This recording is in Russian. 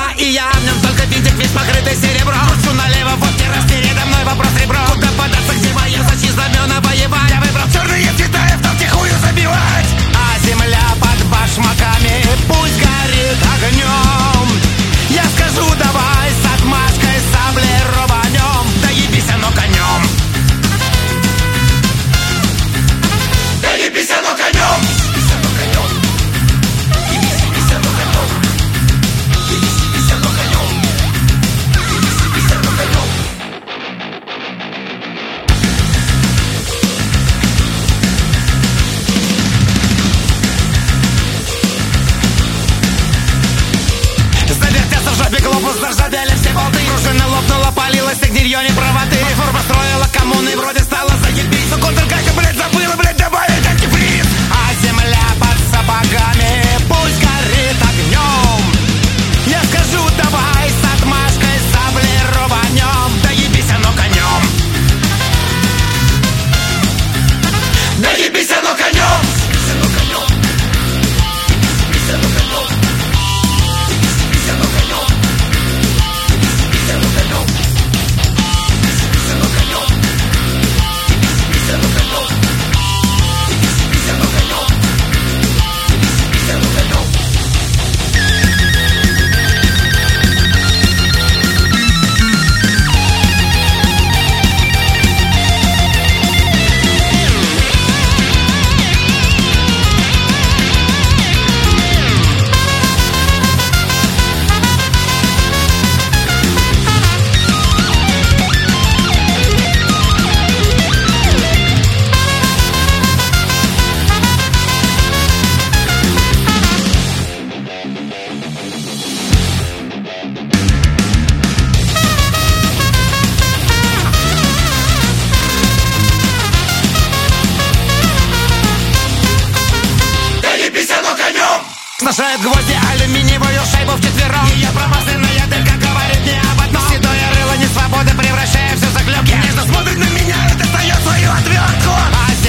и я в нем только винтик, весь покрытый серебром. Кручу налево, водки раз передо мной вопрос ребром. Куда податься, где моя, за чьи знамена воевать? Я выбрал черные цвета и вдруг втихую забивать. А земля под башмаками пусть горит огнем. Я скажу, давай с отмашкой саблей рубанем. Да ебись оно конем. Да ебись оно конем. Ебись оно конем. Ебись оно конем. Ебись оно конем. Ебись оно конем. Завертелся в жопе глобус, заржавели все болты. Пружина лопнула, палилась, и гнильё не правоты. Фур построила коммуны, вроде стала заебись. Но контркайка, блядь, забыла, блядь, добавить антифриз. А земля под сапогами пусть горит огнем. Я скажу, давай с отмашкой саблей рубанем. Да ебись оно конем. Да ебись оно конем. Ебись оно конем. Ебись оно конем. Ебись оно конем. Ебись оно конем. Ебись оно конем. Ебись оно конем. Ебись оно конем. Ебись оно конем. Сношает гвозди алюминиевую шайбу вчетвером. Ее промасленная дырка говорит не об одном. Седое рыло не свободы, превращая все в заклепки. Нежно смотрит на меня и достает свою отвертку. А